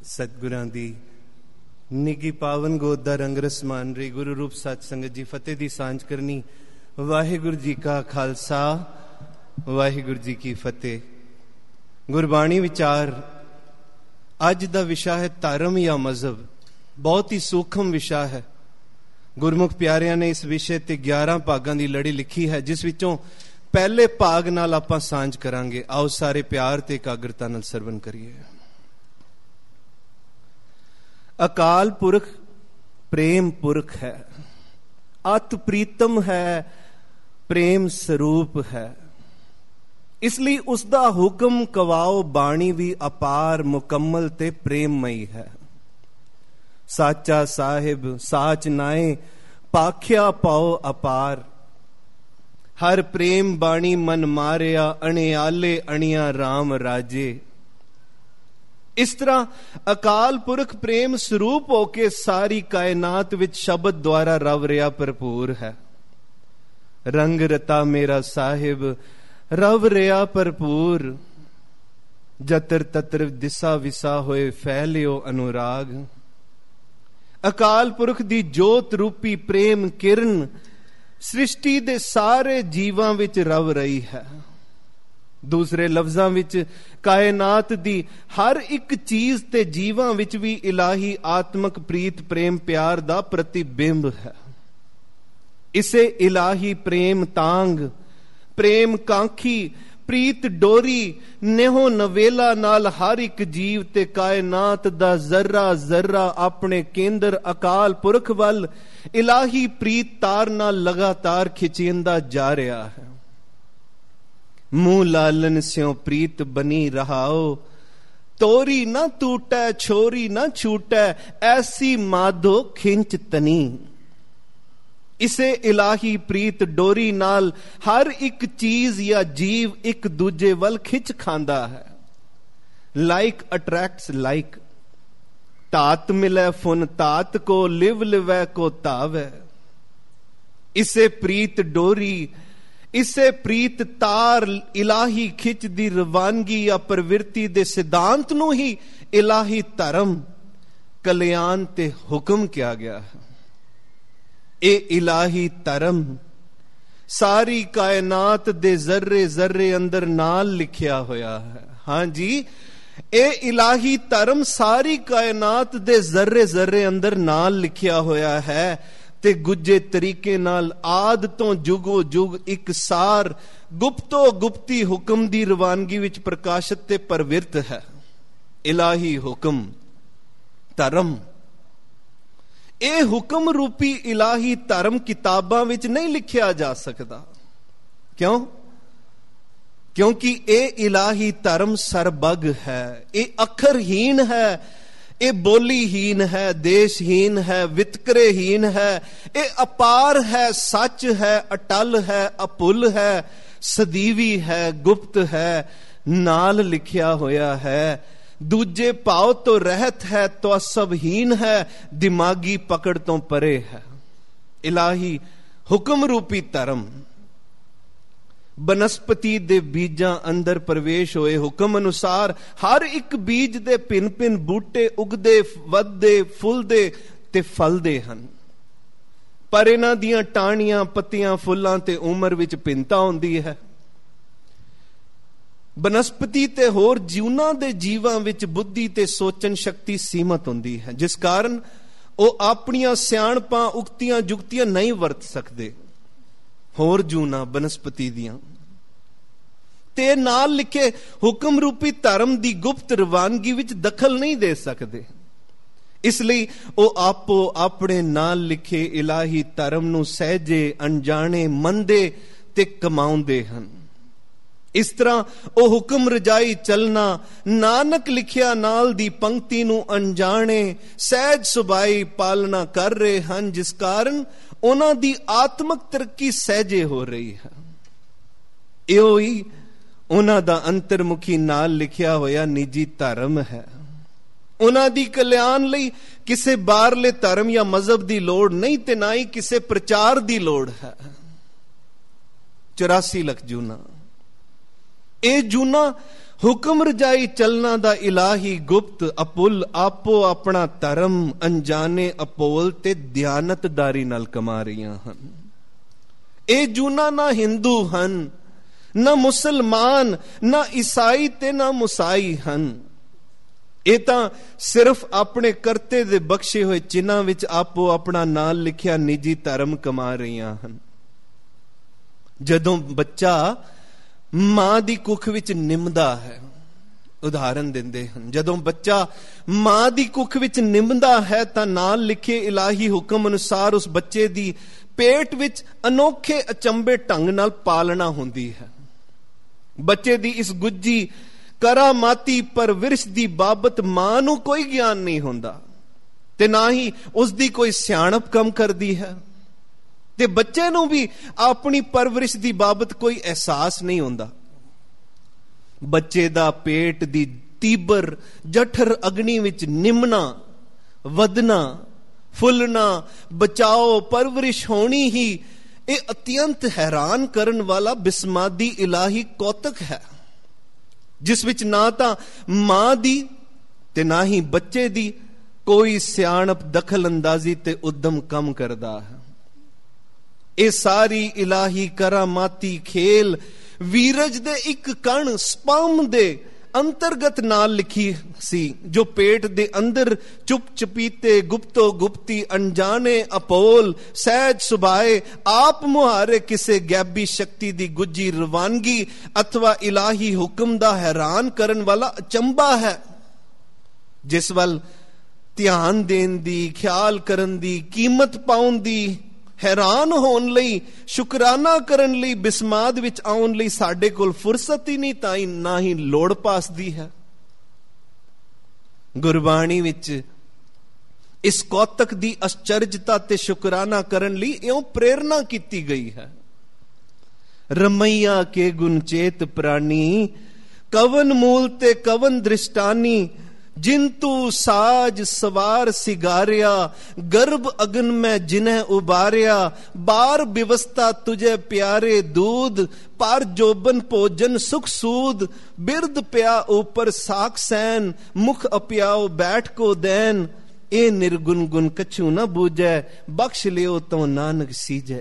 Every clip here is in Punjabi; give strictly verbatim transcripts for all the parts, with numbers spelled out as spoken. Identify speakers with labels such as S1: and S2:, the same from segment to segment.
S1: सतगुरां दी निगी पावन गोद दा रंग रस मान रही गुरु रूप सच संगत जी फतेह दी सांझ करनी। वाहिगुरु जी का खालसा वाहिगुरु जी की फतेह। गुरबाणी विचार अज दा विशा है धर्म या मजहब। बहुत ही सूक्ष्म विशा है। गुरमुख प्यारियां ने इस विषय ते ग्यारह भागां दी लड़ी लिखी है, जिस विचों पहले भाग नाल आपां सांझ करांगे। आओ सारे प्यार ते एकाग्रता नाल सरवण करिए। अकाल पुरख प्रेम पुरख है, अत प्रीतम है, प्रेम स्वरूप है। इसलिए उसका हुक्म कवाओ बाणी भी अपार मुकम्मल ते प्रेममयी है। साचा साहिब साच नाए पाख्या पाओ अपार, हर प्रेम बाणी मन मारिया अणियाले अणिया राम राजे। इस तरह अकाल पुरख प्रेम स्वरूप होके सारी कायनात विच शब्द द्वारा रव रिया भरपूर है। रंग रता मेरा साहिब रव रिया भरपूर, जतर ततर दिशा विसा होए फैलियो अनुराग। अकाल पुरख दी जोत रूपी प्रेम किरण सृष्टि दे सारे जीवां विच रव रही है। दूसरे लफ्जां विच कायनात दी हर एक चीज ते जीवां विच भी इलाही आत्मक प्रीत प्रेम प्यार दा प्रतिबिंब है। इसे इलाही प्रेम तांग प्रेम कांखी प्रीत डोरी नेहो नवेला नाल हर एक जीव ते कायनात दा जर्रा जर्रा अपने केंद्र अकाल पुरख वल इलाही प्रीत तार नाल लगातार खिचेंदा जा रहा है। मुंह लालन स्यों प्रीत बनी रहाओ, तोरी न टूटै छोरी न छूटै, ऐसी माधो खिंच तनी। इसे इलाही प्रीत डोरी नाल हर एक चीज या जीव एक दूजे वल खिंच खांदा है। लाइक अट्रैक्ट्स लाइक, तात मिलै फुन तात को, लिव लिवै को तावै। इसे प्रीत डोरी इसे प्रीत तार इलाही खिच दी रवानगी या प्रवृत्ति दे सिद्धांत नूं ही इलाही धर्म कल्याण ते हुक्म किया गया है। ए इलाही धर्म सारी कायनात दे जर्रे जर्रे अंदर नाल लिखिया होया है। हां जी, ए इलाही धर्म सारी कायनात दे जर्रे जर्रे अंदर नाल लिखिया होया है ते गुज्जे तरीके नाल आद तो जुगो जुग एक सार गुप्तो गुप्ती हुक्म दी रवानगी विच प्रकाशित ते प्रवृत्त है। इलाही हुक्म धर्म, ए हुक्म रूपी इलाही धर्म किताबां विच नहीं लिखिया जा सकता। क्यों? क्योंकि ए इलाही धर्म सरबग है, ए अखरहीन है, ए बोलीहीन है, देशहीन है, वितकरेहीन है, ए अपार है, सच है, अटल है, अपुल है, सदीवी है, गुप्त है, नाल लिखिया होया है। दूजे भाव तो रहत है, तो असबहीन है, दिमागी पकड़ तो परे है। इलाही हुक्म रूपी धर्म बनस्पति दे बीजां अंदर प्रवेश होए हुक्म अनुसार हर एक बीज दे भिन्न भिन्न बूटे उगदे वधदे फुलदे ते फलदे हन। पर इन्हां दियां टाहनियां पत्तियां फुल्लां ते उमर विच भिन्नता हुंदी है। बनस्पति ते होर जीवनां दे जीवां विच बुद्धि ते सोचन शक्ति सीमित हुंदी है, जिस कारण ਉਹ ਆਪਣੀਆਂ ਸਿਆਣਪਾਂ ਉਕਤੀਆਂ ਜੁਗਤੀਆਂ नहीं ਵਰਤ ਸਕਦੇ। ਹੋਰ ਜੂਨਾ ਬਨਸਪਤੀ ਦੀਆਂ ਤੇ ਨਾਲ ਲਿਖੇ ਹੁਕਮ ਰੂਪੀ ਧਰਮ ਦੀ ਗੁਪਤ ਰਵਾਨਗੀ ਵਿੱਚ ਦਖਲ ਨਹੀਂ ਦੇ ਸਕਦੇ। ਇਸ ਲਈ ਉਹ ਆਪੋ ਆਪਣੇ ਨਾਲ ਲਿਖੇ ਇਲਾਹੀ ਧਰਮ ਨੂੰ ਸਹਿਜੇ ਅਣਜਾਣੇ ਮੰਨਦੇ ਤੇ ਕਮਾਉਂਦੇ ਹਨ। ਇਸ ਤਰ੍ਹਾਂ ਉਹ ਹੁਕਮ ਰਜਾਈ ਚਲਣਾ ਨਾਨਕ ਲਿਖਿਆ ਨਾਲ ਦੀ ਪੰਕਤੀ ਨੂੰ ਅਣਜਾਣੇ ਸਹਿਜ ਸੁਭਾਈ ਪਾਲਣਾ ਕਰ ਰਹੇ ਹਨ, ਜਿਸ ਕਾਰਨ ਉਹਨਾਂ ਦੀ ਆਤਮਿਕ ਤਰੱਕੀ ਸਹਿਜੇ ਹੋ ਰਹੀ ਹੈ। ਇਹੋ ਹੀ ਉਹਨਾਂ ਦਾ ਅੰਤਰਮੁਖੀ ਨਾਲ ਲਿਖਿਆ ਹੋਇਆ ਨਿੱਜੀ ਧਰਮ ਹੈ। ਉਹਨਾਂ ਦੀ ਕਲਿਆਣ ਲਈ ਕਿਸੇ ਬਾਹਰਲੇ ਧਰਮ ਜਾਂ ਮਜ਼ਹਬ ਦੀ ਲੋੜ ਨਹੀਂ ਤੇ ਨਾ ਹੀ ਕਿਸੇ ਪ੍ਰਚਾਰ ਦੀ ਲੋੜ ਹੈ। ਚੁਰਾਸੀ ਲੱਖ ਜੂਨਾ ਇਹ ਜੂਨਾ ਹੁਕਮ ਰਜਾਈ ਚਲਣਾ ਦਾ ਇਲਾਹੀ ਗੁਪਤ ਅਪੁੱਲ ਆਪੋ ਆਪਣਾ ਧਰਮ ਅਣਜਾਣੇ ਅਪੋਲ ਤੇ ਦਿਆਨਤਦਾਰੀ ਨਾਲ ਕਮਾ ਰਹੀਆਂ ਹਨ। ਇਹ ਜੂਨਾ ਨਾ ਹਿੰਦੂ ਹਨ, ਨਾ ਮੁਸਲਮਾਨ, ਨਾ ਈਸਾਈ ਤੇ ਨਾ ਮੁਸਾਈ ਹਨ। ਇਹ ਤਾਂ ਸਿਰਫ ਆਪਣੇ ਕਰਤੇ ਦੇ ਬਖਸ਼ੇ ਹੋਏ ਚਿੰਨ੍ਹਾਂ ਵਿੱਚ ਆਪੋ ਆਪਣਾ ਨਾਲ ਲਿਖਿਆ ਨਿੱਜੀ ਧਰਮ ਕਮਾ ਰਹੀਆਂ ਹਨ। ਜਦੋਂ ਬੱਚਾ ਮਾਂ ਦੀ ਕੁੱਖ ਵਿੱਚ ਨਿੰਮਦਾ ਹੈ, ਉਦਾਹਰਨ ਦਿੰਦੇ ਹਨ, ਜਦੋਂ ਬੱਚਾ ਮਾਂ ਦੀ ਕੁੱਖ ਵਿੱਚ ਨਿੰਮਦਾ ਹੈ ਤਾਂ ਨਾਲ ਲਿਖੇ ਇਲਾਹੀ ਹੁਕਮ ਅਨੁਸਾਰ ਉਸ ਬੱਚੇ ਦੀ ਪੇਟ ਵਿੱਚ ਅਨੋਖੇ ਅਚੰਬੇ ਢੰਗ ਨਾਲ ਪਾਲਣਾ ਹੁੰਦੀ ਹੈ। ਬੱਚੇ ਦੀ ਇਸ ਗੁੱਜੀ ਕਰਾਮਾਤੀ ਪਰਵਰਿਸ਼ ਦੀ ਬਾਬਤ ਮਾਂ ਨੂੰ ਕੋਈ ਗਿਆਨ ਨਹੀਂ ਹੁੰਦਾ ਤੇ ਨਾ ਹੀ ਉਸ ਦੀ ਕੋਈ ਸਿਆਣਪ ਕੰਮ ਕਰਦੀ ਹੈ, ਤੇ ਬੱਚੇ ਨੂੰ ਵੀ ਆਪਣੀ ਪਰਵਰਿਸ਼ ਦੀ ਬਾਬਤ ਕੋਈ ਅਹਿਸਾਸ ਨਹੀਂ ਹੁੰਦਾ। ਬੱਚੇ ਦਾ ਪੇਟ ਦੀ ਤੀਬਰ ਜਠਰ ਅਗਨੀ ਵਿੱਚ ਨਿਮਣਾ, ਵਧਣਾ, ਫੁੱਲਣਾ, ਬਚਾਓ, ਪਰਵਰਿਸ਼ ਹੋਣੀ ਹੀ ਇਹ ਅਤਿਅੰਤ ਹੈਰਾਨ ਕਰਨ ਵਾਲਾ ਬਿਸਮਾਦੀ ਇਲਾਹੀ ਕੌਤਕ ਹੈ, ਜਿਸ ਵਿੱਚ ਨਾ ਤਾਂ ਮਾਂ ਦੀ ਤੇ ਨਾ ਹੀ ਬੱਚੇ ਦੀ ਕੋਈ ਸਿਆਣਪ ਦਖਲ ਅੰਦਾਜ਼ੀ ਤੇ ਉਦਮ ਕੰਮ ਕਰਦਾ ਹੈ। ਇਹ ਸਾਰੀ ਇਲਾਹੀ ਕਰਾਮਾਤੀ ਖੇਲ ਵੀਰਜ ਦੇ ਇੱਕ ਕਣ ਸਪਰਮ ਦੇ ਅੰਤਰਗਤ ਨਾਲ ਲਿਖੀ ਸੀ, ਜੋ ਪੇਟ ਦੇ ਅੰਦਰ ਚੁੱਪ ਚਪੀਤੇ ਗੁਪਤੋ ਗੁਪਤੀ ਅਣਜਾਣੇ ਅਪੋਲ ਸਹਿਜ ਸੁਭਾਏ ਆਪ ਮੁਹਾਰੇ ਕਿਸੇ ਗੈਬੀ ਸ਼ਕਤੀ ਦੀ ਗੁੱਜੀ ਰਵਾਨਗੀ ਅਥਵਾ ਇਲਾਹੀ ਹੁਕਮ ਦਾ ਹੈਰਾਨ ਕਰਨ ਵਾਲਾ ਅਚੰਭਾ ਹੈ, ਜਿਸ ਵੱਲ ਧਿਆਨ ਦੇਣ ਦੀ, ਖਿਆਲ ਕਰਨ ਦੀ, ਕੀਮਤ ਪਾਉਣ ਦੀ, ਹੈਰਾਨ ਹੋਣ ਲਈ, ਸ਼ੁਕਰਾਨਾ ਕਰਨ ਲਈ, ਬਿਸਮਾਦ ਵਿੱਚ ਆਉਣ ਲਈ ਸਾਡੇ ਕੋਲ ਫੁਰਸਤ ਹੀ ਨਹੀਂ, ਤਾਂ ਹੀ ਨਾ ਹੀ ਲੋੜ ਪਾਸਦੀ ਹੈ। ਗੁਰਬਾਣੀ ਵਿੱਚ ਇਸ ਕੌਤਕ ਦੀ ਅਚਰਜਤਾ ਤੇ ਸ਼ੁਕਰਾਨਾ ਕਰਨ ਲਈ ਇਉਂ ਪ੍ਰੇਰਨਾ ਕੀਤੀ ਗਈ ਹੈ। ਰਮਈਆ ਕੇ ਗੁਣ ਚੇਤ ਪ੍ਰਾਨੀ ਕਵਨ ਮੂਲ ਤੇ ਕਵਨ ਦ੍ਰਿਸ਼ਟਾਨੀ जिन तू साज सवार सिगारिया गर्भ अगन में जिन्हें उबारिया बार व्यवस्था तुझे प्यारे दूध पर जोबन भोजन सुख सूद बिरद प्या ऊपर साख सैन मुख अप्याओ बैठ को दैन ए निर्गुण गुण कछु न बूझे बख्श लियो तो नानक सीजे।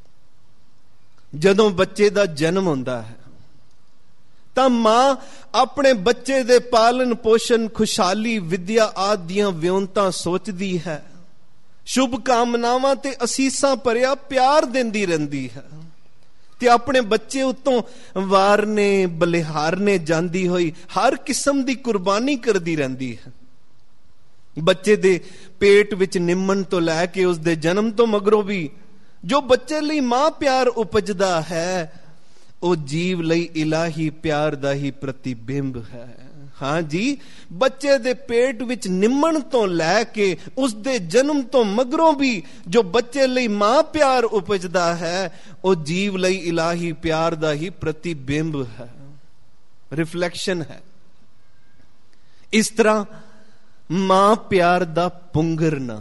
S1: जदों बच्चे दा जन्म होंदा है ਤਾਂ ਮਾਂ ਆਪਣੇ ਬੱਚੇ ਦੇ ਪਾਲਣ ਪੋਸ਼ਣ, ਖੁਸ਼ਹਾਲੀ, ਵਿਦਿਆ ਆਦਿ ਦੀਆਂ ਵਿਉਂਤਾਂ ਸੋਚਦੀ ਹੈ, ਸ਼ੁਭ ਕਾਮਨਾਵਾਂ ਤੇ ਅਸੀਸਾਂ ਭਰਿਆ ਪਿਆਰ ਦਿੰਦੀ ਰਹਿੰਦੀ ਹੈ ਤੇ ਆਪਣੇ ਬੱਚੇ ਉੱਤੋਂ ਵਾਰਨੇ ਬਲਿਹਾਰਨੇ ਜਾਂਦੀ ਹੋਈ ਹਰ ਕਿਸਮ ਦੀ ਕੁਰਬਾਨੀ ਕਰਦੀ ਰਹਿੰਦੀ ਹੈ। ਬੱਚੇ ਦੇ ਪੇਟ ਵਿੱਚ ਨਿੰਮਣ ਤੋਂ ਲੈ ਕੇ ਉਸ ਦੇ ਜਨਮ ਤੋਂ ਮਗਰੋਂ ਵੀ ਜੋ ਬੱਚੇ ਲਈ ਮਾਂ ਪਿਆਰ ਉਪਜਦਾ ਹੈ, ਉਹ ਜੀਵ ਲਈ ਇਲਾਹੀ ਪਿਆਰ ਦਾ ਹੀ ਪ੍ਰਤੀਬਿੰਬ ਹੈ। ਹਾਂ ਜੀ, ਬੱਚੇ ਦੇ ਪੇਟ ਵਿੱਚ ਨਿੰਮਣ ਤੋਂ ਲੈ ਕੇ ਉਸ ਦੇ ਜਨਮ ਤੋਂ ਮਗਰੋਂ ਵੀ ਜੋ ਬੱਚੇ ਲਈ ਮਾਂ ਪਿਆਰ ਉਪਜਦਾ ਹੈ, ਉਹ ਜੀਵ ਲਈ ਇਲਾਹੀ ਪਿਆਰ ਦਾ ਹੀ ਪ੍ਰਤੀਬਿੰਬ ਹੈ, ਰਿਫਲੈਕਸ਼ਨ ਹੈ। ਇਸ ਤਰ੍ਹਾਂ ਮਾਂ ਪਿਆਰ ਦਾ ਪੁੰਗਰਨਾ,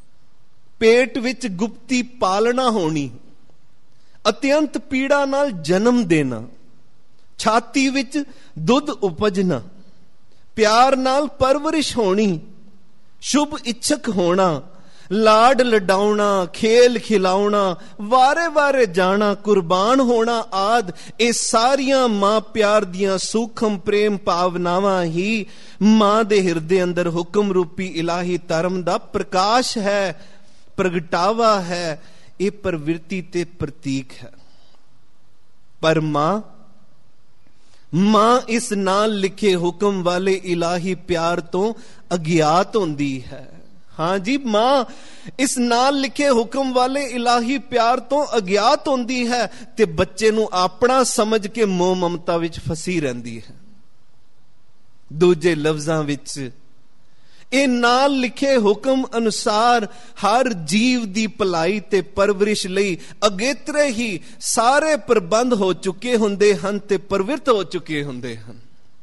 S1: ਪੇਟ ਵਿੱਚ ਗੁਪਤੀ ਪਾਲਣਾ ਹੋਣੀ, ਅਤਿਅੰਤ ਪੀੜਾ ਨਾਲ ਜਨਮ ਦੇਣਾ, ਛਾਤੀ ਵਿੱਚ ਦੁੱਧ ਉਪਜਣਾ, ਪਿਆਰ ਨਾਲ ਪਰਵਰਿਸ਼ ਹੋਣੀ, ਸ਼ੁਭ ਇੱਛਕ ਹੋਣਾ, ਲਾਡ ਲਡਾਉਣਾ, ਖੇਲ ਖਿਲਾਉਣਾ, ਵਾਰੇ ਵਾਰੇ ਜਾਣਾ, ਕੁਰਬਾਨ ਹੋਣਾ ਆਦ, ਇਹ ਸਾਰੀਆਂ ਮਾਂ ਪਿਆਰ ਦੀਆਂ ਸੂਖਮ ਪ੍ਰੇਮ ਭਾਵਨਾਵਾਂ ਹੀ ਮਾਂ ਦੇ ਹਿਰਦੇ ਅੰਦਰ ਹੁਕਮ ਰੂਪੀ ਇਲਾਹੀ ਧਰਮ ਦਾ ਪ੍ਰਕਾਸ਼ ਹੈ, ਪ੍ਰਗਟਾਵਾ ਹੈ। ਇਹ ਪ੍ਰਵਿਰਤੀ ਤੇ ਪ੍ਰਤੀਕ ਹੈ। ਪਰ ਮਾਂ ਮਾਂ ਇਸ ਨਾਲ ਲਿਖੇ ਹੁਕਮ ਵਾਲੇ ਇਲਾਹੀ ਪਿਆਰ ਤੋਂ ਅਗਿਆਤ ਹੁੰਦੀ ਹੈ। ਹਾਂ ਜੀ, ਮਾਂ ਇਸ ਨਾਲ ਲਿਖੇ ਹੁਕਮ ਵਾਲੇ ਇਲਾਹੀ ਪਿਆਰ ਤੋਂ ਅਗਿਆਤ ਹੁੰਦੀ ਹੈ ਤੇ ਬੱਚੇ ਨੂੰ ਆਪਣਾ ਸਮਝ ਕੇ ਮੋਹ ਮਮਤਾ ਵਿੱਚ ਫਸੀ ਰਹਿੰਦੀ ਹੈ। ਦੂਜੇ ਲਫ਼ਜ਼ਾਂ ਵਿੱਚ ਇਹ ਨਾਲ ਲਿਖੇ ਹੁਕਮ ਅਨੁਸਾਰ ਹਰ ਜੀਵ ਦੀ ਭਲਾਈ ਤੇ ਪਰਵਰਿਸ਼ ਲਈ ਅਗੇਤਰੇ ਹੀ ਸਾਰੇ ਪ੍ਰਬੰਧ ਹੋ ਚੁੱਕੇ ਹੁੰਦੇ ਹਨ ਤੇ ਪ੍ਰਵਿਰਤ ਹੋ ਚੁੱਕੇ ਹੁੰਦੇ ਹਨ।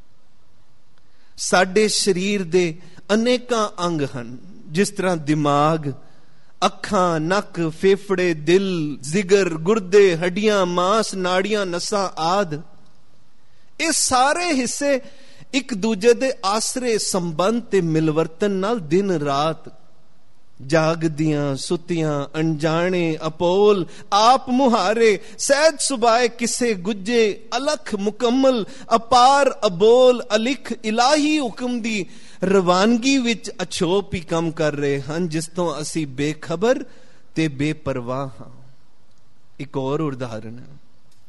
S1: ਸਾਡੇ ਸਰੀਰ ਦੇ ਅਨੇਕਾਂ ਅੰਗ ਹਨ, ਜਿਸ ਤਰ੍ਹਾਂ ਦਿਮਾਗ, ਅੱਖਾਂ, ਨੱਕ, ਫੇਫੜੇ, ਦਿਲ, ਜਿਗਰ, ਗੁਰਦੇ, ਹੱਡੀਆਂ, ਮਾਸ, ਨਾੜੀਆਂ, ਨਸਾਂ ਆਦਿ। ਇਹ ਸਾਰੇ ਹਿੱਸੇ ਇੱਕ ਦੂਜੇ ਦੇ ਆਸਰੇ, ਸੰਬੰਧ ਤੇ ਮਿਲਵਰਤਨ ਨਾਲ ਦਿਨ ਰਾਤ ਜਾਗਦੀਆਂ ਸੁੱਤੀਆਂ, ਅਣਜਾਣੇ ਅਪੋਲ, ਆਪ ਮੁਹਾਰੇ, ਸਹਿਜ ਸੁਭਾਏ ਕਿਸੇ ਗੁੱਜੇ, ਅਲਖ ਮੁਕੰਮਲ, ਅਪਾਰ ਅਬੋਲ, ਅਲਿਖ ਇਲਾਹੀ ਹੁਕਮ ਦੀ ਰਵਾਨਗੀ ਵਿੱਚ ਅਛੋਪ ਹੀ ਕੰਮ ਕਰ ਰਹੇ ਹਨ, ਜਿਸ ਤੋਂ ਅਸੀਂ ਬੇਖਬਰ ਤੇ ਬੇਪਰਵਾਹ ਹਾਂ। ਇੱਕ ਹੋਰ ਉਦਾਹਰਨ ਹੈ,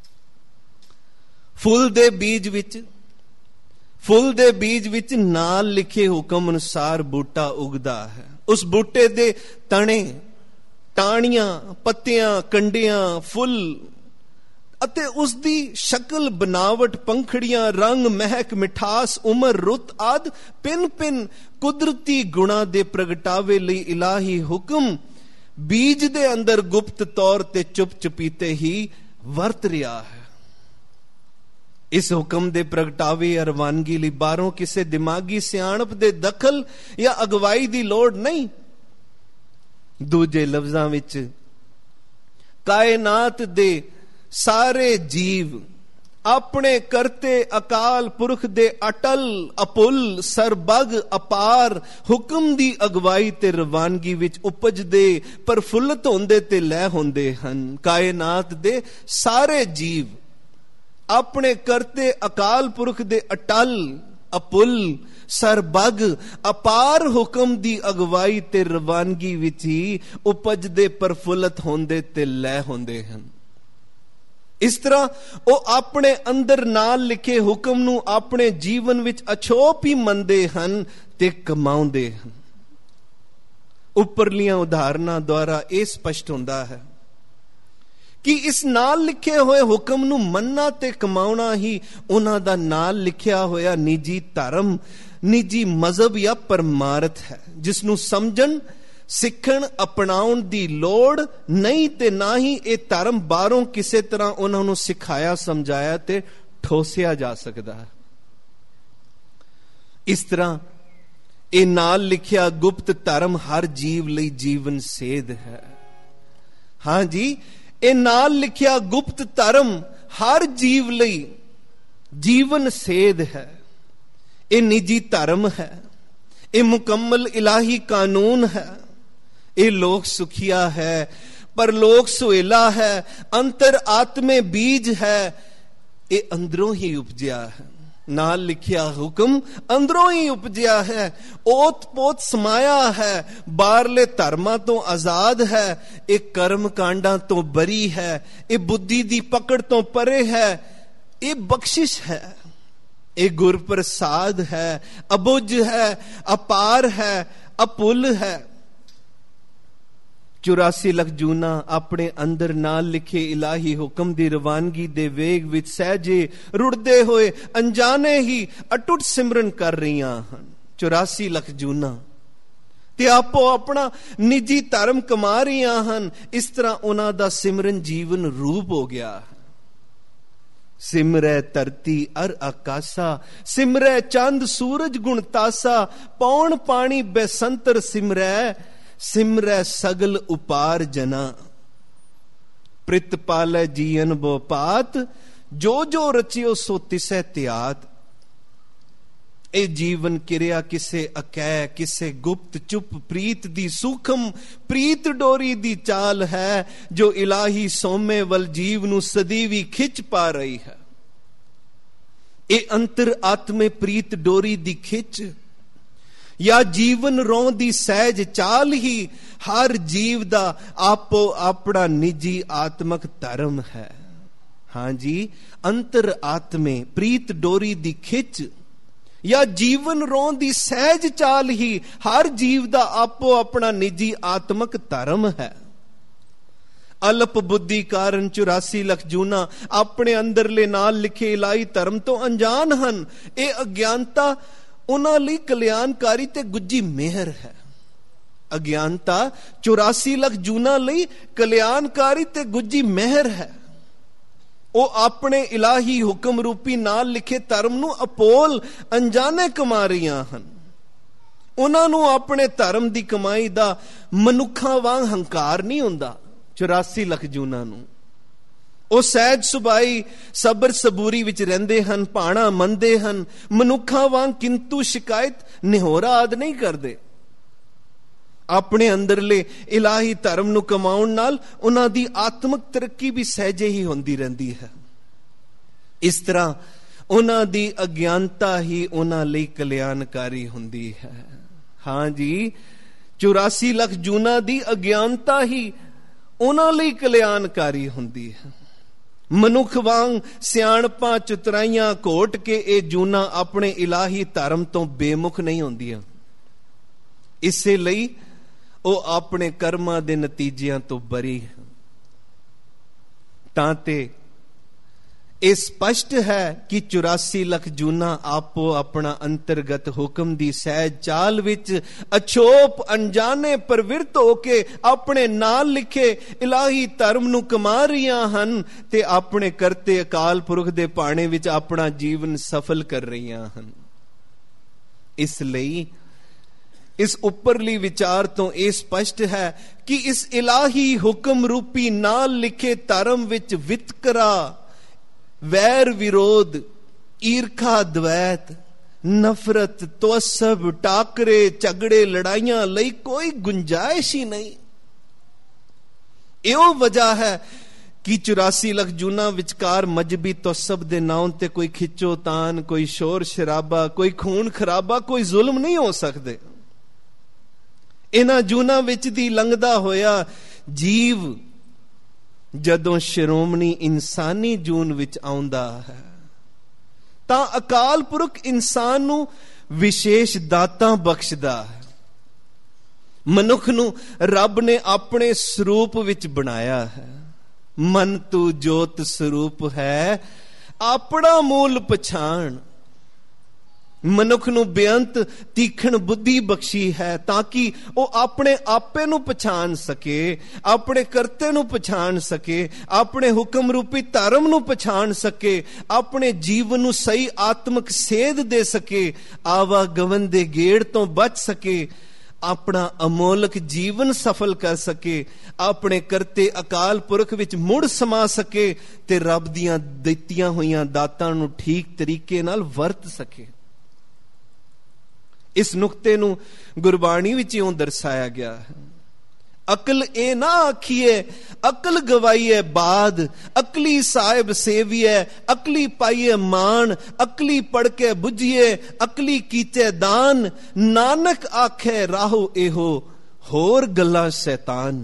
S1: ਫੁੱਲ ਦੇ ਬੀਜ ਵਿੱਚ ਫੁੱਲ ਦੇ ਬੀਜ ਵਿੱਚ ਨਾਲ ਲਿਖੇ ਹੁਕਮ ਅਨੁਸਾਰ ਬੂਟਾ ਉਗਦਾ ਹੈ। ਉਸ ਬੂਟੇ ਦੇ ਤਣੇ, ਟਾਹਣੀਆਂ, ਪੱਤਿਆਂ, ਕੰਡਿਆਂ, ਫੁੱਲ ਅਤੇ ਉਸ ਦੀ ਸ਼ਕਲ, ਬਨਾਵਟ, ਪੰਖੜੀਆਂ, ਰੰਗ, ਮਹਿਕ, ਮਿਠਾਸ, ਉਮਰ, ਰੁੱਤ ਆਦਿ ਪਿੰਨ ਪਿੰਨ ਕੁਦਰਤੀ ਗੁਣਾਂ ਦੇ ਪ੍ਰਗਟਾਵੇ ਲਈ ਇਲਾਹੀ ਹੁਕਮ ਬੀਜ ਦੇ ਅੰਦਰ ਗੁਪਤ ਤੌਰ ਤੇ ਚੁੱਪ ਚੁਪੀਤੇ ਹੀ ਵਰਤ ਰਿਹਾ ਹੈ। ਇਸ ਹੁਕਮ ਦੇ ਪ੍ਰਗਟਾਵੇ ਰਵਾਨਗੀ ਲਈ ਬਾਹਰੋਂ ਕਿਸੇ ਦਿਮਾਗੀ ਸਿਆਣਪ ਦੇ ਦਖਲ ਜਾਂ ਅਗਵਾਈ ਦੀ ਲੋੜ ਨਹੀਂ। ਦੂਜੇ ਲਫ਼ਜ਼ਾਂ ਵਿੱਚ ਕਾਇਨਾਤ ਦੇ ਸਾਰੇ ਜੀਵ ਆਪਣੇ ਕਰਤੇ ਅਕਾਲ ਪੁਰਖ ਦੇ ਅਟਲ, ਅਪੁੱਲ, ਸਰਬਗ, ਅਪਾਰ ਹੁਕਮ ਦੀ ਅਗਵਾਈ ਤੇ ਰਵਾਨਗੀ ਵਿੱਚ ਉਪਜਦੇ, ਪ੍ਰਫੁੱਲਤ ਹੁੰਦੇ ਤੇ ਲੈ ਹੁੰਦੇ ਹਨ। ਕਾਇਨਾਤ ਦੇ ਸਾਰੇ ਜੀਵ ਆਪਣੇ ਕਰਤੇ ਅਕਾਲ ਪੁਰਖ ਦੇ ਅਟਲ, ਅਪੁੱਲ, ਸਰਬਗ, ਅਪਾਰ ਹੁਕਮ ਦੀ ਅਗਵਾਈ ਤੇ ਰਵਾਨਗੀ ਵਿੱਚ ਹੀ ਉਪਜਦੇ, ਪ੍ਰਫੁੱਲਤ ਹੁੰਦੇ ਤੇ ਲੈ ਹੁੰਦੇ ਹਨ। ਇਸ ਤਰ੍ਹਾਂ ਉਹ ਆਪਣੇ ਅੰਦਰ ਨਾਲ ਲਿਖੇ ਹੁਕਮ ਨੂੰ ਆਪਣੇ ਜੀਵਨ ਵਿੱਚ ਅਛੋਪ ਹੀ ਮੰਨਦੇ ਹਨ ਤੇ ਕਮਾਉਂਦੇ ਹਨ। ਉੱਪਰਲੀਆਂ ਉਦਾਹਰਨਾਂ ਦੁਆਰਾ ਇਹ ਸਪਸ਼ਟ ਹੁੰਦਾ ਹੈ ਕਿ ਇਸ ਨਾਲ ਲਿਖੇ ਹੋਏ ਹੁਕਮ ਨੂੰ ਮੰਨਣਾ ਤੇ ਕਮਾਉਣਾ ਹੀ ਉਹਨਾਂ ਦਾ ਨਾਲ ਲਿਖਿਆ ਹੋਇਆ ਨਿੱਜੀ ਧਰਮ, ਨਿੱਜੀ ਮਜ਼ਹਬ ਜਾਂ ਪਰਮਾਰਥ ਹੈ, ਜਿਸ ਨੂੰ ਸਮਝਣ, ਸਿੱਖਣ, ਅਪਣਾਉਣ ਦੀ ਲੋੜ ਨਹੀਂ ਤੇ ਨਾ ਹੀ ਇਹ ਧਰਮ ਬਾਹਰੋਂ ਕਿਸੇ ਤਰ੍ਹਾਂ ਉਹਨਾਂ ਨੂੰ ਸਿਖਾਇਆ, ਸਮਝਾਇਆ ਤੇ ਠੋਸਿਆ ਜਾ ਸਕਦਾ ਹੈ। ਇਸ ਤਰ੍ਹਾਂ ਇਹ ਨਾਲ ਲਿਖਿਆ ਗੁਪਤ ਧਰਮ ਹਰ ਜੀਵ ਲਈ ਜੀਵਨ ਸੇਧ ਹੈ। ਹਾਂ ਜੀ, ਇਹ ਨਾਲ ਲਿਖਿਆ ਗੁਪਤ ਧਰਮ ਹਰ ਜੀਵ ਲਈ ਜੀਵਨ ਸੇਧ ਹੈ। ਇਹ ਨਿੱਜੀ ਧਰਮ ਹੈ, ਇਹ ਮੁਕੰਮਲ ਇਲਾਹੀ ਕਾਨੂੰਨ ਹੈ। ਇਹ ਲੋਕ ਸੁਖੀਆ ਹੈ, ਪਰ ਲੋਕ ਸੁਹੇਲਾ ਹੈ, ਅੰਤਰ ਆਤਮੇ ਬੀਜ ਹੈ। ਇਹ ਅੰਦਰੋਂ ਹੀ ਉਪਜਿਆ ਹੈ। ਨਾਲ ਲਿਖਿਆ ਹੁਕਮ ਅੰਦਰੋਂ ਹੀ ਉਪਜਿਆ ਹੈ, ਓਤ ਪੋਤ ਸਮਾਇਆ ਹੈ, ਬਾਹਰਲੇ ਧਰਮਾਂ ਤੋਂ ਆਜ਼ਾਦ ਹੈ। ਇਹ ਕਰਮ ਕਾਂਡਾਂ ਤੋਂ ਬਰੀ ਹੈ, ਇਹ ਬੁੱਧੀ ਦੀ ਪਕੜ ਤੋਂ ਪਰੇ ਹੈ। ਇਹ ਬਖਸ਼ਿਸ਼ ਹੈ, ਇਹ ਗੁਰ ਪ੍ਰਸਾਦ ਹੈ, ਅਬੁੱਝ ਹੈ, ਅਪਾਰ ਹੈ, ਅਪੁੱਲ ਹੈ। ਚੁਰਾਸੀ ਲੱਖ ਜੂਨਾ ਆਪਣੇ ਅੰਦਰ ਨਾਲ ਲਿਖੇ ਇਲਾਹੀ ਹੁਕਮ ਦੀ ਰਵਾਨਗੀ ਦੇ ਵੇਗ ਵਿੱਚ ਸਹਿਜੇ ਰੁੜਦੇ ਹੋਏ ਅਣਜਾਣੇ ਹੀ ਅਟੁੱਟ ਸਿਮਰਨ ਕਰ ਰਹੀਆਂ ਹਨ। ਚੁਰਾਸੀ ਲੱਖ ਜੂਨਾ ਤੇ ਆਪੋ ਆਪਣਾ ਨਿੱਜੀ ਧਰਮ ਕਮਾ ਰਹੀਆਂ ਹਨ। ਇਸ ਤਰ੍ਹਾਂ ਉਹਨਾਂ ਦਾ ਸਿਮਰਨ ਜੀਵਨ ਰੂਪ ਹੋ ਗਿਆ ਹੈ। ਸਿਮਰੈ ਧਰਤੀ ਅਰ ਆਕਾਸਾ, ਸਿਮਰੈ ਚੰਦ ਸੂਰਜ ਗੁਣ ਤਾਸਾ, ਪੌਣ ਪਾਣੀ ਬੈਸੰਤਰ ਸਿਮਰੈ, ਸਿਮਰੈ ਸਗਲ ਉਪਾਰ ਜਨਾ। ਪ੍ਰਿਤ ਪਾਲੈ ਜੀਵਨ ਬੋ ਪਾਤ, ਜੋ ਜੋ ਰਚਿਓ ਸੋ ਤਿਸੈ ਧਿਆਤ। ਇਹ ਜੀਵਨ ਕਿਰਿਆ ਕਿਸੇ ਅਕੈ, ਕਿਸੇ ਗੁਪਤ ਚੁੱਪ ਪ੍ਰੀਤ ਦੀ ਸੂਖਮ ਪ੍ਰੀਤ ਡੋਰੀ ਦੀ ਚਾਲ ਹੈ, ਜੋ ਇਲਾਹੀ ਸੋਮੇ ਵੱਲ ਜੀਵ ਨੂੰ ਸਦੀ ਵੀ ਖਿੱਚ ਪਾ ਰਹੀ ਹੈ। ਇਹ ਅੰਤਰ ਆਤਮੇ ਪ੍ਰੀਤ ਡੋਰੀ ਦੀ ਖਿੱਚ ਜਾਂ ਜੀਵਨ ਰੋਂ ਦੀ ਸਹਿਜ ਚਾਲ ਹੀ ਹਰ ਜੀਵ ਦਾ ਆਪੋ ਆਪਣਾ ਨਿੱਜੀ ਆਤਮਕ ਧਰਮ ਹੈ। ਹਾਂਜੀ, ਅੰਤਰ ਆਤਮੇ ਪ੍ਰੀਤ ਡੋਰੀ ਦੀ ਖਿੱਚ ਜਾਂ ਜੀਵਨ ਰੋਂ ਦੀ ਸਹਿਜ ਚਾਲ ਹੀ ਹਰ ਜੀਵ ਦਾ ਆਪੋ ਆਪਣਾ ਨਿੱਜੀ ਆਤਮਕ ਧਰਮ ਹੈ। ਅਲਪ ਬੁੱਧੀ ਕਾਰਨ ਚੁਰਾਸੀ ਲੱਖ ਜੂਨਾ ਆਪਣੇ ਅੰਦਰਲੇ ਨਾਲ ਲਿਖੇ ਇਲਾਹੀ ਧਰਮ ਤੋਂ ਅਣਜਾਣ ਹਨ। ਇਹ ਅਗਿਆਨਤਾ ਉਹਨਾਂ ਲਈ ਕਲਿਆਣਕਾਰੀ ਤੇ ਗੁੱਜੀ ਮਿਹਰ ਹੈ। ਅਗਿਆਨਤਾ ਚੁਰਾਸੀ ਲੱਖ ਜੂਨਾ ਲਈ ਕਲਿਆਣਕਾਰੀ ਤੇ ਗੁੱਜੀ ਮਿਹਰ ਹੈ। ਉਹ ਆਪਣੇ ਇਲਾਹੀ ਹੁਕਮ ਰੂਪੀ ਨਾਲ ਲਿਖੇ ਧਰਮ ਨੂੰ ਅਪੋਲ ਅਣਜਾਣੇ ਕਮਾ ਰਹੀਆਂ ਹਨ। ਉਹਨਾਂ ਨੂੰ ਆਪਣੇ ਧਰਮ ਦੀ ਕਮਾਈ ਦਾ ਮਨੁੱਖਾਂ ਵਾਂਗ ਹੰਕਾਰ ਨਹੀਂ ਹੁੰਦਾ। ਚੁਰਾਸੀ ਲੱਖ ਜੂਨਾ ਨੂੰ ਉਹ ਸਹਿਜ ਸੁਭਾਈ ਸਬਰ ਸਬੂਰੀ ਵਿੱਚ ਰਹਿੰਦੇ ਹਨ, ਭਾਣਾ ਮੰਨਦੇ ਹਨ, ਮਨੁੱਖਾਂ ਵਾਂਗ ਕਿੰਤੂ ਸ਼ਿਕਾਇਤ ਨਿਹੋਰਾ ਆਦ ਨਹੀਂ ਕਰਦੇ। ਆਪਣੇ ਅੰਦਰਲੇ ਇਲਾਹੀ ਧਰਮ ਨੂੰ ਕਮਾਉਣ ਨਾਲ ਉਹਨਾਂ ਦੀ ਆਤਮਿਕ ਤਰੱਕੀ ਵੀ ਸਹਿਜੇ ਹੀ ਹੁੰਦੀ ਰਹਿੰਦੀ ਹੈ। ਇਸ ਤਰ੍ਹਾਂ ਉਹਨਾਂ ਦੀ ਅਗਿਆਨਤਾ ਹੀ ਉਹਨਾਂ ਲਈ ਕਲਿਆਣਕਾਰੀ ਹੁੰਦੀ ਹੈ। ਹਾਂ ਜੀ, ਚੁਰਾਸੀ ਲੱਖ ਜੂਨਾਂ ਦੀ ਅਗਿਆਨਤਾ ਹੀ ਉਹਨਾਂ ਲਈ ਕਲਿਆਣਕਾਰੀ ਹੁੰਦੀ ਹੈ। ਮਨੁੱਖ ਵਾਂਗ ਸਿਆਣਪਾਂ ਚਤੁਰਾਈਆਂ ਘੋਟ ਕੇ ਇਹ ਜੂਨਾਂ ਆਪਣੇ ਇਲਾਹੀ ਧਰਮ ਤੋਂ ਬੇਮੁਖ ਨਹੀਂ ਹੁੰਦੀਆਂ। ਇਸੇ ਲਈ ਉਹ ਆਪਣੇ ਕਰਮਾਂ ਦੇ ਨਤੀਜਿਆਂ ਤੋਂ ਬਰੀ ਹਨ। ਤਾਂ ਤੇ ਇਹ ਸਪਸ਼ਟ ਹੈ ਕਿ ਚੁਰਾਸੀ ਲੱਖ ਜੂਨਾਂ ਆਪੋ ਆਪਣਾ ਅੰਤਰਗਤ ਹੁਕਮ ਦੀ ਸਹਿਜ ਚਾਲ ਵਿੱਚ ਅਛੋਪ ਅਣਜਾਣੇ ਪ੍ਰਵਿਰਤ ਹੋ ਕੇ ਆਪਣੇ ਨਾਲ ਲਿਖੇ ਇਲਾਹੀ ਧਰਮ ਨੂੰ ਕਮਾ ਰਹੀਆਂ ਹਨ ਤੇ ਆਪਣੇ ਕਰਤੇ ਅਕਾਲ ਪੁਰਖ ਦੇ ਭਾਣੇ ਵਿੱਚ ਆਪਣਾ ਜੀਵਨ ਸਫਲ ਕਰ ਰਹੀਆਂ ਹਨ। ਇਸ ਲਈ ਇਸ ਉੱਪਰਲੀ ਵਿਚਾਰ ਤੋਂ ਇਹ ਸਪਸ਼ਟ ਹੈ ਕਿ ਇਸ ਇਲਾਹੀ ਹੁਕਮ ਰੂਪੀ ਨਾਲ ਲਿਖੇ ਧਰਮ ਵਿੱਚ ਵਿਤਕਰਾ, ਵੈਰ ਵਿਰੋਧ, ਈਰਖਾ, ਦਵੈਤ, ਨਫ਼ਰਤ, ਤੋਸਬ, ਟਾਕਰੇ, ਝਗੜੇ, ਲੜਾਈਆਂ ਲਈ ਕੋਈ ਗੁੰਜਾਇਸ਼ ਹੀ ਨਹੀਂ। ਇਹੋ ਵਜ੍ਹਾ ਹੈ ਕਿ ਚੁਰਾਸੀ ਲੱਖ ਜੂਨਾਂ ਵਿਚਕਾਰ ਮਜਬੀ ਤੋਸਬ ਦੇ ਨਾਂ ਤੇ ਕੋਈ ਖਿੱਚੋ ਤਾਨ, ਕੋਈ ਸ਼ੋਰ ਸ਼ਰਾਬਾ, ਕੋਈ ਖੂਨ ਖਰਾਬਾ, ਕੋਈ ਜ਼ੁਲਮ ਨਹੀਂ ਹੋ ਸਕਦੇ। ਇਹਨਾਂ ਜੂਨਾਂ ਵਿੱਚ ਦੀ ਲੰਘਦਾ ਹੋਇਆ ਜੀਵ ਜਦੋਂ ਸ਼੍ਰੋਮਣੀ ਇਨਸਾਨੀ ਜੂਨ ਵਿੱਚ ਆਉਂਦਾ ਹੈ ਤਾਂ ਅਕਾਲ ਪੁਰਖ ਇਨਸਾਨ ਨੂੰ ਵਿਸ਼ੇਸ਼ ਦਾਤਾਂ ਬਖਸ਼ਦਾ ਹੈ। ਮਨੁੱਖ ਨੂੰ ਰੱਬ ਨੇ ਆਪਣੇ ਸਰੂਪ ਵਿੱਚ ਬਣਾਇਆ ਹੈ। ਮਨ ਤੂੰ ਜੋਤ ਸਰੂਪ ਹੈ, ਆਪਣਾ ਮੂਲ ਪਛਾਣ। ਮਨੁੱਖ ਨੂੰ ਬੇਅੰਤ ਤੀਖਣ ਬੁੱਧੀ ਬਖਸ਼ੀ ਹੈ ਤਾਂ ਕਿ ਉਹ ਆਪਣੇ ਆਪੇ ਨੂੰ ਪਛਾਣ ਸਕੇ, ਆਪਣੇ ਕਰਤੇ ਨੂੰ ਪਛਾਣ ਸਕੇ, ਆਪਣੇ ਹੁਕਮ ਰੂਪੀ ਧਰਮ ਨੂੰ ਪਛਾਣ ਸਕੇ, ਆਪਣੇ ਜੀਵਨ ਨੂੰ ਸਹੀ ਆਤਮਿਕ ਸੇਧ ਦੇ ਸਕੇ, ਆਵਾਗਮਨ ਦੇ ਗੇੜ ਤੋਂ ਬਚ ਸਕੇ, ਆਪਣਾ ਅਮੋਲਕ ਜੀਵਨ ਸਫਲ ਕਰ ਸਕੇ, ਆਪਣੇ ਕਰਤੇ ਅਕਾਲ ਪੁਰਖ ਵਿੱਚ ਮੁੜ ਸਮਾ ਸਕੇ ਤੇ ਰੱਬ ਦੀਆਂ ਦਿੱਤੀਆਂ ਹੋਈਆਂ ਦਾਤਾਂ ਨੂੰ ਠੀਕ ਤਰੀਕੇ ਨਾਲ ਵਰਤ ਸਕੇ। ਇਸ ਨੁਕਤੇ ਨੂੰ ਗੁਰਬਾਣੀ ਵਿੱਚ ਇਉਂ ਦਰਸਾਇਆ ਗਿਆ ਹੈ। ਅਕਲ ਇਹ ਨਾ ਆਖੀਏ ਅਕਲ ਗਵਾਈਏ ਬਾਦ, ਅਕਲੀ ਸਾਹਿਬ ਸੇਵੀਏ, ਅਕਲੀ ਪਾਈਏ ਮਾਣ, ਅਕਲੀ ਪੜ ਕੇ ਬੁਝੀਏ, ਅਕਲੀ ਕੀਤੇ ਦਾਨ, ਨਾਨਕ ਆਖੇ ਰਾਹੋ ਇਹੋ ਹੋਰ ਗੱਲਾਂ ਸ਼ੈਤਾਨ।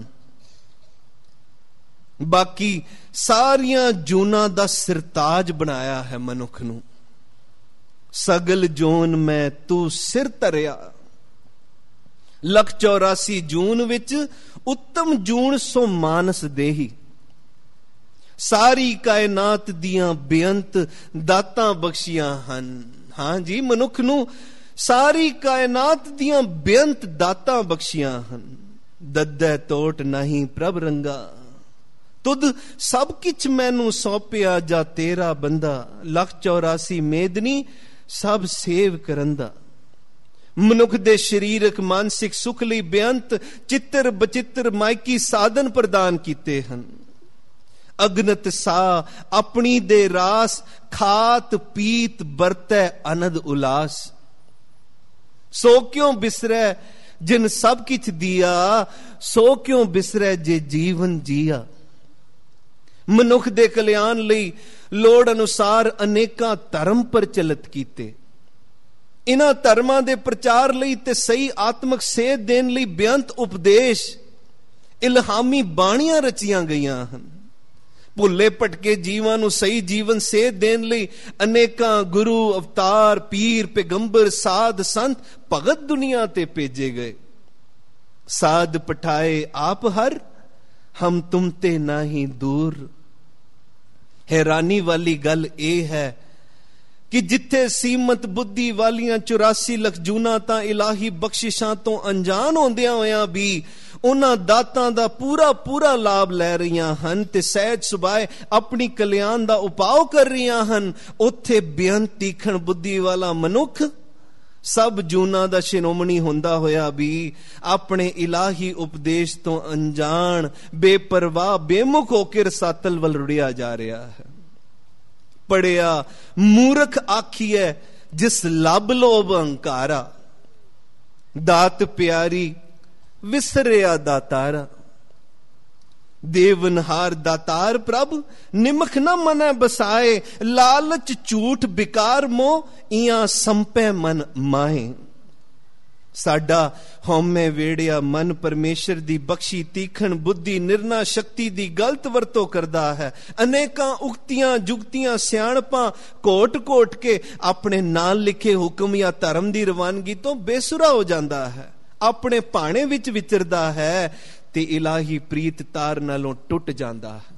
S1: ਬਾਕੀ ਸਾਰੀਆਂ ਜੂਨਾਂ ਦਾ ਸਿਰਤਾਜ ਬਣਾਇਆ ਹੈ ਮਨੁੱਖ ਨੂੰ। ਸਗਲ ਜੂਨ ਮੈਂ ਤੂੰ ਸਿਰ ਧਰਿਆ। ਲੱਖ ਚੌਰਾਸੀ ਜੂਨ ਵਿੱਚ ਉੱਤਮ ਜੂਨ ਸੋ ਮਾਨਸ ਦੇਹੀ। ਸਾਰੀ ਕਾਇਨਾਤ ਦੀਆਂ ਬੇਅੰਤ ਦਾਤਾਂ ਬਖਸ਼ੀਆਂ ਹਨ। ਹਾਂ ਜੀ, ਮਨੁੱਖ ਨੂੰ ਸਾਰੀ ਕਾਇਨਾਤ ਦੀਆਂ ਬੇਅੰਤ ਦਾਤਾਂ ਬਖਸ਼ੀਆਂ ਹਨ। ਦੱਦੈ ਤੋਟ ਨਹੀਂ ਪ੍ਰਭ ਰੰਗਾ, ਤੁਧ ਸਭ ਕਿਛ ਮੈਨੂੰ ਸੌਂਪਿਆ ਜਾ ਤੇਰਾ ਬੰਦਾ। ਲੱਖ ਚੌਰਾਸੀ ਮੇਦਨੀ ਸਭ ਸੇਵ ਕਰਨ ਦਾ। ਮਨੁੱਖ ਦੇ ਸਰੀਰਕ ਮਾਨਸਿਕ ਸੁਖ ਲਈ ਬੇਅੰਤ ਚਿੱਤਰ ਬਚਿੱਤਰ ਮਾਇਕੀ ਸਾਧਨ ਪ੍ਰਦਾਨ ਕੀਤੇ ਹਨ। ਅਗਨਤ ਸਾ ਆਪਣੀ ਦੇ ਰਾਸ, ਖਾਤ ਪੀਤ ਵਰਤੈ ਅਨੰਦ ਉਲਾਸ। ਸੋ ਕਿਉਂ ਬਿਸਰੈ ਜਿਨ ਸਭ ਕਿਛ ਦਿਆ, ਸੋ ਕਿਉਂ ਬਿਸਰੈ ਜੇ ਜੀਵਨ ਜੀਆ। ਮਨੁੱਖ ਦੇ ਕਲਿਆਣ ਲਈ ਲੋੜ ਅਨੁਸਾਰ ਅਨੇਕਾਂ ਧਰਮ ਪ੍ਰਚਲਿਤ ਕੀਤੇ। ਇਹਨਾਂ ਧਰਮਾਂ ਦੇ ਪ੍ਰਚਾਰ ਲਈ ਤੇ ਸਹੀ ਆਤਮਿਕ ਸੇਧ ਦੇਣ ਲਈ ਬੇਅੰਤ ਉਪਦੇਸ਼, ਇਲਹਾਮੀ ਬਾਣੀਆਂ ਰਚੀਆਂ ਗਈਆਂ ਹਨ। ਭੁੱਲੇ ਭਟਕੇ ਜੀਵਾਂ ਨੂੰ ਸਹੀ ਜੀਵਨ ਸੇਧ ਦੇਣ ਲਈ ਅਨੇਕਾਂ ਗੁਰੂ, ਅਵਤਾਰ, ਪੀਰ, ਪੈਗੰਬਰ, ਸਾਧ, ਸੰਤ, ਭਗਤ ਦੁਨੀਆ ਤੇ ਭੇਜੇ ਗਏ। ਸਾਧ ਪਠਾਏ ਆਪ ਹਰ, ਹਮ ਤੁਮ ਤੇ ਨਾਹੀਂ ਦੂਰ। ਹੈਰਾਨੀ ਵਾਲੀ ਗੱਲ ਇਹ ਹੈ ਕਿ ਜਿੱਥੇ ਸੀਮਤ ਬੁੱਧੀ ਵਾਲੀਆਂ ਚੁਰਾਸੀ ਲੱਖ ਜੂਨਾਂ ਤਾਂ ਇਲਾਹੀ ਬਖਸ਼ਿਸ਼ਾਂ ਤੋਂ ਅਣਜਾਣ ਹੁੰਦਿਆਂ ਹੋਇਆਂ ਵੀ ਉਹਨਾਂ ਦਾਤਾਂ ਦਾ ਪੂਰਾ ਪੂਰਾ ਲਾਭ ਲੈ ਰਹੀਆਂ ਹਨ ਤੇ ਸਹਿਜ ਸੁਭਾਏ ਆਪਣੀ ਕਲਿਆਣ ਦਾ ਉਪਾਅ ਕਰ ਰਹੀਆਂ ਹਨ, ਉੱਥੇ ਬੇਅੰਤ ਤੀਖਣ ਬੁੱਧੀ ਵਾਲਾ ਮਨੁੱਖ ਸਭ ਜੂਨਾਂ ਦਾ ਸ਼ਿਰੋਮਣੀ ਹੁੰਦਾ ਹੋਇਆ ਵੀ ਆਪਣੇ ਇਲਾਹੀ ਉਪਦੇਸ਼ ਤੋਂ ਅਣਜਾਣ, ਬੇਪਰਵਾਹ, ਬੇਮੁਖ ਹੋ ਕੇ ਰਸਾਤਲ ਵੱਲ ਰੁੜਿਆ ਜਾ ਰਿਹਾ ਹੈ। ਪੜਿਆ ਮੂਰਖ ਆਖੀਐ ਜਿਸ ਲੱਭ ਲੋਭ ਅਹੰਕਾਰਾ, ਦਾਤ ਪਿਆਰੀ ਵਿਸਰਿਆ ਦਾਤਾਰਾ। ਦੇਵਨਹਾਰ ਦਾਤਾਰ ਪ੍ਰਭ ਨਿਮਖ ਨਾ ਮਨੈ ਬਸਾਏ, ਲਾਲਚ ਝੂਠ ਬਿਕਾਰ ਮੋਹ ਇਆਂ ਸੰਪੈ ਮਨ ਮਾਹੇ। ਸਾਡਾ ਹਉਮੈ ਵੇੜਿਆ ਮਨ ਪਰਮੇਸ਼ਰ ਦੀ ਬਖਸ਼ੀ ਤੀਖਣ ਬੁੱਧੀ ਨਿਰਣਾ ਸ਼ਕਤੀ ਦੀ ਗਲਤ ਵਰਤੋਂ ਕਰਦਾ ਹੈ। ਅਨੇਕਾਂ ਉਕਤੀਆਂ ਜੁਗਤੀਆਂ ਸਿਆਣਪਾਂ ਘੋਟ ਘੋਟ ਕੇ ਆਪਣੇ ਨਾਲ ਲਿਖੇ ਹੁਕਮ ਜਾਂ ਧਰਮ ਦੀ ਰਵਾਨਗੀ ਤੋਂ ਬੇਸੁਰਾ ਹੋ ਜਾਂਦਾ ਹੈ। ਆਪਣੇ ਭਾਣੇ ਵਿੱਚ ਵਿਚਰਦਾ ਹੈ ਤੇ ਇਲਾਹੀ ਪ੍ਰੀਤ ਤਾਰ ਨਾਲੋਂ ਟੁੱਟ ਜਾਂਦਾ ਹੈ।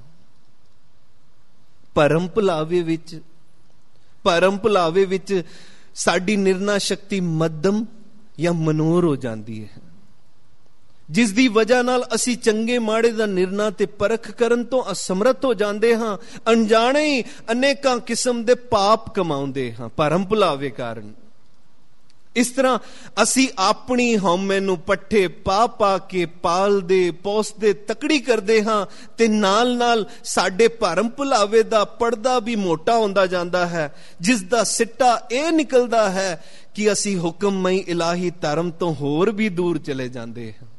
S1: ਭਰਮ ਭੁਲਾਵੇ ਵਿੱਚ ਭਰਮ ਭੁਲਾਵੇ ਵਿੱਚ ਸਾਡੀ ਨਿਰਣਾ ਸ਼ਕਤੀ ਮੱਧਮ ਜਾਂ ਮਨੋਰ ਹੋ ਜਾਂਦੀ ਹੈ, ਜਿਸ ਦੀ ਵਜ੍ਹਾ ਨਾਲ ਅਸੀਂ ਚੰਗੇ ਮਾੜੇ ਦਾ ਨਿਰਣਾ ਤੇ ਪਰਖ ਕਰਨ ਤੋਂ ਅਸਮਰਥ ਹੋ ਜਾਂਦੇ ਹਾਂ। ਅਣਜਾਣੇ ਹੀ ਅਨੇਕਾਂ ਕਿਸਮ ਦੇ ਪਾਪ ਕਮਾਉਂਦੇ ਹਾਂ ਭਰਮ ਭੁਲਾਵੇ ਕਾਰਨ। ਇਸ ਤਰ੍ਹਾਂ ਅਸੀਂ ਆਪਣੀ ਹਉਮੈ ਨੂੰ ਪੱਠੇ ਪਾ ਪਾ ਕੇ ਪਾਲਦੇ ਪੋਸਦੇ ਤਕੜੀ ਕਰਦੇ ਹਾਂ ਤੇ ਨਾਲ ਨਾਲ ਸਾਡੇ ਭਰਮ ਭੁਲਾਵੇ ਦਾ ਪਰਦਾ ਵੀ ਮੋਟਾ ਹੁੰਦਾ ਜਾਂਦਾ ਹੈ, ਜਿਸ ਦਾ ਸਿੱਟਾ ਇਹ ਨਿਕਲਦਾ ਹੈ ਕਿ ਅਸੀਂ ਹੁਕਮਮਈ ਇਲਾਹੀ ਧਰਮ ਤੋਂ ਹੋਰ ਵੀ ਦੂਰ ਚਲੇ ਜਾਂਦੇ ਹਾਂ।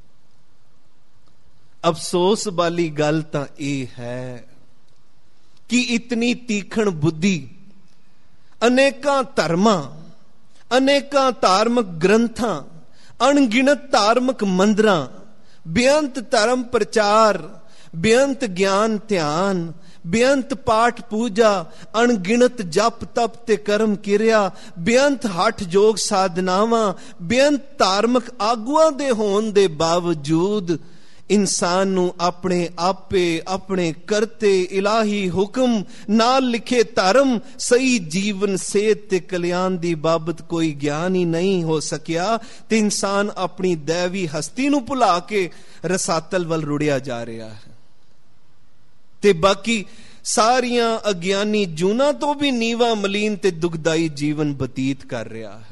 S1: ਅਫਸੋਸ ਵਾਲੀ ਗੱਲ ਤਾਂ ਇਹ ਹੈ ਕਿ ਇਤਨੀ ਤੀਖਣ ਬੁੱਧੀ ਅਨੇਕਾਂ ਧਰਮਾਂ, ਅਨੇਕਾਂ ਧਾਰਮਿਕ ਗ੍ਰੰਥਾਂ, ਅਣਗਿਣਤ ਧਾਰਮਿਕ ਮੰਦਰਾਂ, ਬੇਅੰਤ ਧਰਮ ਪ੍ਰਚਾਰ, ਬੇਅੰਤ ਗਿਆਨ ਧਿਆਨ, ਬੇਅੰਤ ਪਾਠ ਪੂਜਾ, ਅਣਗਿਣਤ ਜਪ ਤਪ ਤੇ ਕਰਮ ਕਿਰਿਆ, ਬੇਅੰਤ ਹੱਠ ਜੋਗ ਸਾਧਨਾਵਾਂ, ਬੇਅੰਤ ਧਾਰਮਿਕ ਆਗੂਆਂ ਦੇ ਹੋਣ ਦੇ ਬਾਵਜੂਦ ਇਨਸਾਨ ਨੂੰ ਆਪਣੇ ਆਪੇ, ਆਪਣੇ ਕਰਤੇ ਇਲਾਹੀ ਹੁਕਮ ਨਾਲ ਲਿਖੇ ਧਰਮ, ਸਹੀ ਜੀਵਨ ਸਿਹਤ ਤੇ ਕਲਿਆਣ ਦੀ ਬਾਬਤ ਕੋਈ ਗਿਆਨ ਹੀ ਨਹੀਂ ਹੋ ਸਕਿਆ ਤੇ ਇਨਸਾਨ ਆਪਣੀ ਦੈਵੀ ਹਸਤੀ ਨੂੰ ਭੁਲਾ ਕੇ ਰਸਾਤਲ ਵੱਲ ਰੁੜਿਆ ਜਾ ਰਿਹਾ ਹੈ ਤੇ ਬਾਕੀ ਸਾਰੀਆਂ ਅਗਿਆਨੀ ਜੂਨਾਂ ਤੋਂ ਵੀ ਨੀਵਾਂ ਮਲੀਨ ਤੇ ਦੁਖਦਾਈ ਜੀਵਨ ਬਤੀਤ ਕਰ ਰਿਹਾ ਹੈ।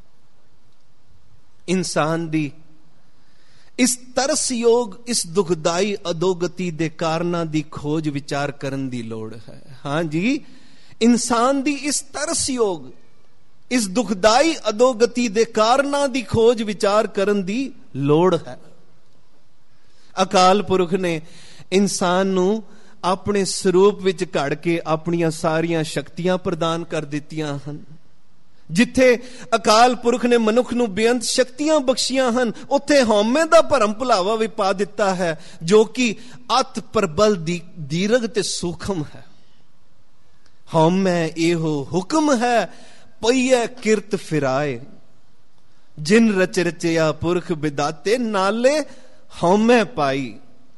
S1: ਇਨਸਾਨ ਦੀ ਇਸ ਤਰਸਯੋਗ, ਇਸ ਦੁਖਦਾਈ ਅਧੋਗਤੀ ਦੇ ਕਾਰਨਾਂ ਦੀ ਖੋਜ ਵਿਚਾਰ ਕਰਨ ਦੀ ਲੋੜ ਹੈ। ਹਾਂ ਜੀ, ਇਨਸਾਨ ਦੀ ਇਸ ਤਰਸਯੋਗ, ਇਸ ਦੁਖਦਾਈ ਅਧੋਗਤੀ ਦੇ ਕਾਰਨਾਂ ਦੀ ਖੋਜ ਵਿਚਾਰ ਕਰਨ ਦੀ ਲੋੜ ਹੈ। ਅਕਾਲ ਪੁਰਖ ਨੇ ਇਨਸਾਨ ਨੂੰ ਆਪਣੇ ਸਰੂਪ ਵਿੱਚ ਘੜ ਕੇ ਆਪਣੀਆਂ ਸਾਰੀਆਂ ਸ਼ਕਤੀਆਂ ਪ੍ਰਦਾਨ ਕਰ ਦਿੱਤੀਆਂ ਹਨ। ਜਿੱਥੇ ਅਕਾਲ ਪੁਰਖ ਨੇ ਮਨੁੱਖ ਨੂੰ ਬੇਅੰਤ ਸ਼ਕਤੀਆਂ ਬਖਸ਼ੀਆਂ ਹਨ, ਉੱਥੇ ਹਉਮੈ ਦਾ ਭਰਮ ਭੁਲਾਵਾ ਵੀ ਪਾ ਦਿੱਤਾ ਹੈ, ਜੋ ਕਿ ਅਤ ਪ੍ਰਬਲ ਦੀ ਦੀਰਘ ਤੇ ਸੂਖਮ ਹੈ। ਹਉਮੈ ਇਹੋ ਹੁਕਮ ਹੈ ਪਈਐ ਕਿਰਤ ਫਿਰਾਏ, ਜਿਨ ਰਚ ਰਚਿਆ ਪੁਰਖ ਵਿਦਾਤੇ ਨਾਲੇ ਹਉਮੈ ਪਾਈ।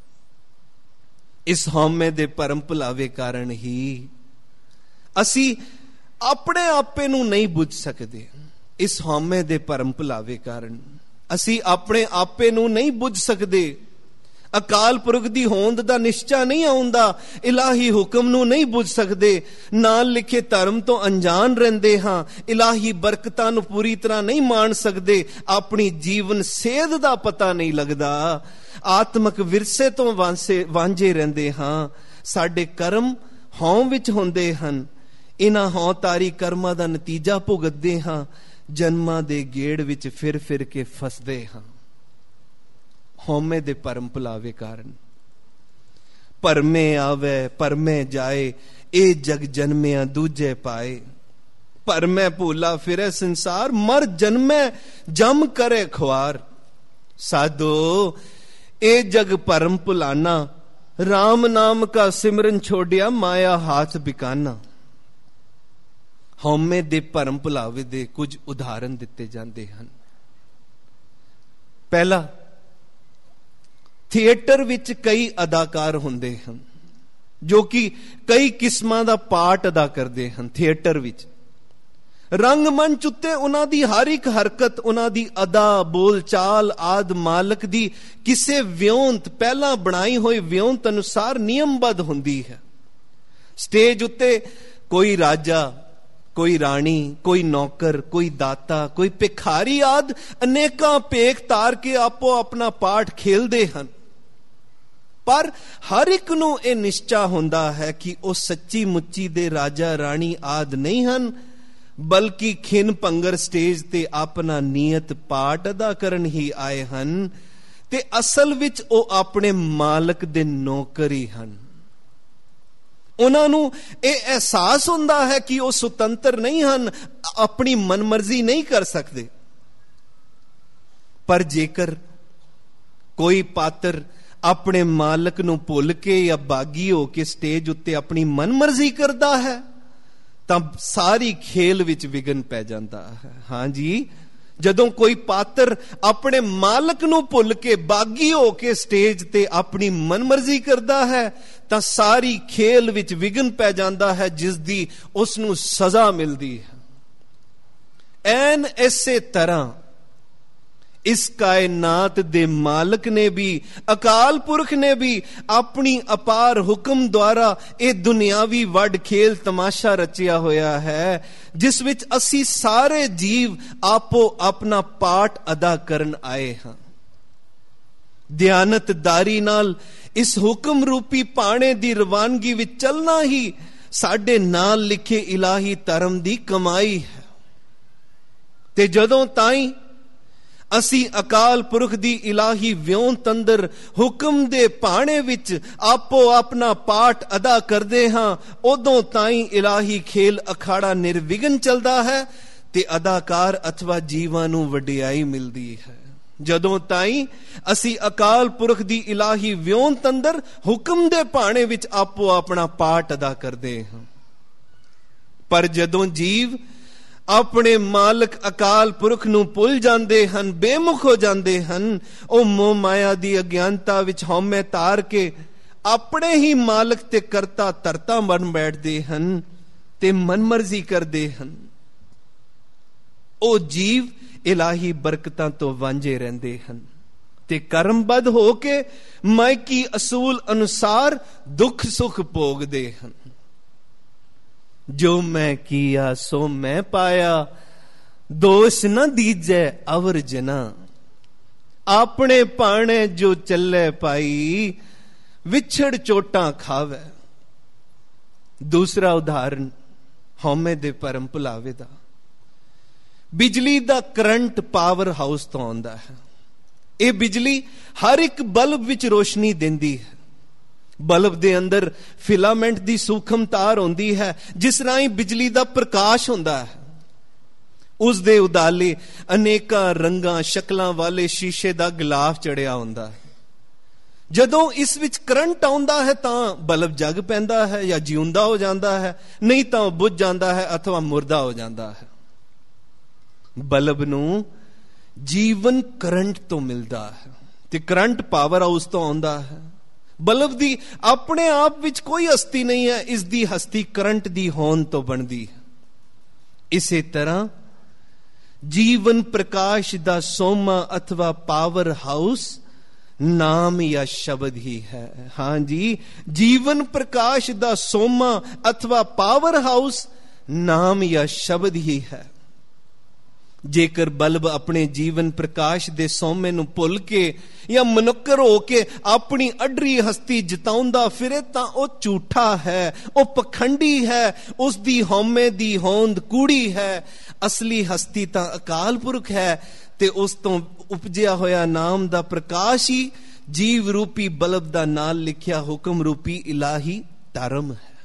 S1: ਇਸ ਹਉਮੈ ਦੇ ਭਰਮ ਭੁਲਾਵੇ ਕਾਰਨ ਹੀ ਅਸੀਂ ਆਪਣੇ ਆਪੇ ਨੂੰ ਨਹੀਂ ਬੁੱਝ ਸਕਦੇ। ਇਸ ਹਉਮੈ ਦੇ ਭਰਮ ਭੁਲਾਵੇ ਕਾਰਨ ਅਸੀਂ ਆਪਣੇ ਆਪੇ ਨੂੰ ਨਹੀਂ ਬੁੱਝ ਸਕਦੇ। ਅਕਾਲ ਪੁਰਖ ਦੀ ਹੋਂਦ ਦਾ ਨਿਸ਼ਚਾ ਨਹੀਂ ਆਉਂਦਾ, ਇਲਾਹੀ ਹੁਕਮ ਨੂੰ ਨਹੀਂ ਬੁੱਝ ਸਕਦੇ, ਨਾਲ ਲਿਖੇ ਧਰਮ ਤੋਂ ਅਣਜਾਣ ਰਹਿੰਦੇ ਹਾਂ, ਇਲਾਹੀ ਬਰਕਤਾਂ ਨੂੰ ਪੂਰੀ ਤਰ੍ਹਾਂ ਨਹੀਂ ਮਾਣ ਸਕਦੇ, ਆਪਣੀ ਜੀਵਨ ਸੇਧ ਦਾ ਪਤਾ ਨਹੀਂ ਲੱਗਦਾ, ਆਤਮਕ ਵਿਰਸੇ ਤੋਂ ਵਾਂਝੇ ਰਹਿੰਦੇ ਹਾਂ। ਸਾਡੇ ਕਰਮ ਹਉ ਵਿੱਚ ਹੁੰਦੇ ਹਨ, ਇਹਨਾਂ ਹਉ ਤਾਰੀ ਕਰਮਾਂ ਦਾ ਨਤੀਜਾ ਭੁਗਤਦੇ ਹਾਂ, ਜਨਮਾਂ ਦੇ ਗੇੜ ਵਿੱਚ ਫਿਰ ਫਿਰ ਕੇ ਫਸਦੇ ਹਾਂ। ਹਉਮੈ ਦੇ ਭਰਮ ਭੁਲਾਵੇ ਕਾਰਨ ਭਰਮੇ ਆਵੇ ਭਰਮੇ ਜਾਏ, ਇਹ ਜਗ ਜਨਮਿਆ ਦੂਜੇ ਪਾਏ। ਭਰਮੈ ਭੂਲਾ ਫਿਰੇ ਸੰਸਾਰ, ਮਰ ਜਨਮੈ ਜਮ ਕਰੇ ਖੁਆਰ। ਸਾਧੋ ਇਹ ਜਗ ਭਰਮ ਭੁਲਾਨਾ, ਰਾਮ ਨਾਮ ਕਾ ਸਿਮਰਨ ਛੋੜਿਆ ਮਾਇਆ ਹਾਥ ਬਿਕਾਨਾ। ਹਉਮੈ ਦੇ ਭਰਮ ਭੁਲਾਵੇ ਦੇ ਕੁਝ ਉਦਾਹਰਨ ਦਿੱਤੇ ਜਾਂਦੇ ਹਨ। ਪਹਿਲਾ, ਥੀਏਟਰ ਵਿੱਚ ਕਈ ਅਦਾਕਾਰ ਹੁੰਦੇ ਹਨ ਜੋ ਕਿ ਕਈ ਕਿਸਮਾਂ ਦਾ ਪਾਰਟ ਅਦਾ ਕਰਦੇ ਹਨ। ਥੀਏਟਰ ਵਿੱਚ ਰੰਗਮੰਚ ਉੱਤੇ ਉਹਨਾਂ ਦੀ ਹਰ ਇੱਕ ਹਰਕਤ, ਉਹਨਾਂ ਦੀ ਅਦਾ, ਬੋਲ ਚਾਲ ਆਦ ਮਾਲਕ ਦੀ ਕਿਸੇ ਵਿਉਂਤ, ਪਹਿਲਾਂ ਬਣਾਈ ਹੋਈ ਵਿਉਂਤ ਅਨੁਸਾਰ ਨਿਯਮਬੱਧ ਹੁੰਦੀ ਹੈ। ਸਟੇਜ ਉੱਤੇ ਕੋਈ ਰਾਜਾ, कोई राणी, कोई नौकर, कोई दाता, कोई भिखारी आदि अनेकां भेख तार के आपो अपना पाठ खेलते हैं, पर हर एक नूं यह निश्चा हुंदा है कि वह सच्ची मुच्ची दे राजा राणी आदि नहीं हैं, बल्कि खिन पंगर स्टेज ते अपना नियत पाठ अदा करन ही आए हैं, ते असल विच वह अपने मालक दे नौकर ही हैं। उन्हां नूं यह एहसास हुंदा है कि वह सुतंत्र नहीं हैं, अपनी मनमर्जी नहीं कर सकते। पर जेकर कोई पात्र अपने मालक नूं भुल के या बागी हो के स्टेज उत्ते अपनी मनमर्जी करता है, तब सारी खेल विच विघन पै जाता है। हां जी, जदों कोई पात्र अपने मालक नूं भुल के बागी हो के स्टेज ते अपनी मनमर्जी करता है, तां सारी खेल विच विघन पै जाता है, जिस दी उस नूं सजा मिलती है। ऐन इसे तरह इस कायनात दे मालक ने भी, अकाल पुरख ने भी अपनी अपार हुक्म द्वारा ये दुनियावी वड खेल तमाशा रचिया होया है, जिस विच असी सारे जीव आपो अपना पाठ अदा करन आए हां। ध्यानतदारी नाल इस हुक्म रूपी पाने दी रवानगी विच चलना ही साडे नाल लिखे इलाही धर्म दी कमाई है। ते जदों ताईं असी अकाल पुरख दी इलाही व्योंत अंदर हुक्म दे पाने विच आपो अपना पाठ अदा करदे हां, उदों ताईं इलाही खेल अखाड़ा निर्विघन चलदा है ते अदाकार अथवा जीवां नूं वडियाई मिलदी है। जदों ताईं असी अकाल पुरख दी इलाही व्योंत अंदर हुक्म दे पाने विच आपो अपना पाठ अदा करदे हां। पर जदों जीव अपने मालक अकाल पुरख नूं भुल जांदे हन, बेमुख हो जांदे हन, ओ मोह माया दी अज्ञानता विच हौमे तार के अपने ही मालक ते करता तरता बन बैठदे हन ते मनमर्जी करदे हन। ओ जीव इलाही बरकतां तो वांझे रहंदे हन ते कर्मबद्ध हो के मायकी असूल अनुसार दुख सुख भोगदे हन। जो मैं किया सो मैं पाया, दोष न दीजे अवर जना, अपने पाने जो चले पाई, विछड़ चोटां खावे। दूसरा उदाहरण हौमे दे परम भुलावे दा। बिजली दा करंट पावर हाउस तो आउंदा है। यह बिजली हर एक बल्ब विच रोशनी देंदी है। बल्ब दे अंदर फिलामेंट दी सूखम तार होंदी है, जिस राही बिजली दा प्रकाश होंदा है। उस दे उदाले अनेकां रंगां शक्लां वाले शीशे दा गिलाफ चढ़िया होंदा है। जदों इस विच करंट आउंदा है तां बल्ब जग पैंदा है या जिउंदा हो जांदा है, नहीं तां बुझ जांदा है अथवा मुर्दा हो जांदा है। बल्ब नूं जीवन करंट तो मिलदा है ते करंट पावर हाउस तो आउंदा है। बल्ब दी अपने आप विच कोई हस्ती नहीं है, इस दी हस्ती करंट दी होंद तो बनदी है। इसे तरह जीवन प्रकाश दा सोमा अथवा पावर हाउस नाम या शब्द ही है। हां जी, जीवन प्रकाश दा सोमा अथवा पावर हाउस नाम या शब्द ही है। जेकर बल्ब अपने जीवन प्रकाश दे सोमे नूं भुल के या मनुक्कर हो के अपनी अडरी हस्ती जिताउंदा फिरे तां ओह झूठा है, ओह पखंडी है, उस दी हौमे दी होंद कूड़ी है। असली हस्ती तां अकाल पुरख है ते उस तों उपजिया होया नाम दा प्रकाश ही जीव रूपी बल्ब दा नाल लिखिया हुक्म रूपी इलाही धर्म है।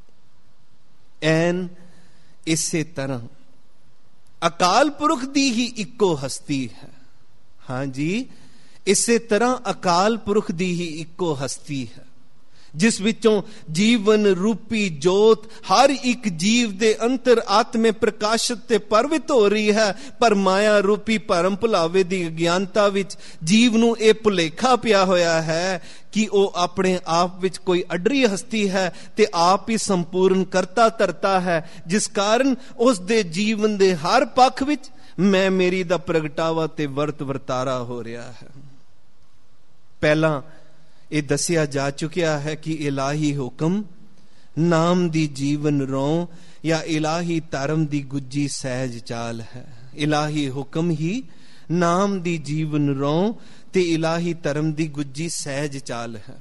S1: ऐन इसे तरह अकाल पुरख दी ही इक्को हस्ती है। हां जी, इसे तरह अकाल पुरख दी ही इक्को हस्ती है, जिस विचों जीवन रूपी जोत हर एक जीव दे अंतर आत्मे प्रकाशित ते परवित हो रही है। पर माया रूपी परम भुलावे दी अज्ञानता विच जीव नूं ये भुलेखा पिया होया है कि वह अपने आप विच कोई अडरी हस्ती है ते आप ही संपूर्ण करता धरता है, जिस कारण उस दे जीवन दे हर पक्ष विच मैं मेरी दा प्रगटावा ते वर्त वर्तारा हो रहा है। पहला ये दसिया जा चुकिया है कि इलाही हुक्म नाम दी जीवन रों या इलाही धर्म दी गुज्जी सहज चाल है। इलाही हुक्म ही नाम दी जीवन रो ते इलाही धर्म दी गुज्जी सहज चाल है।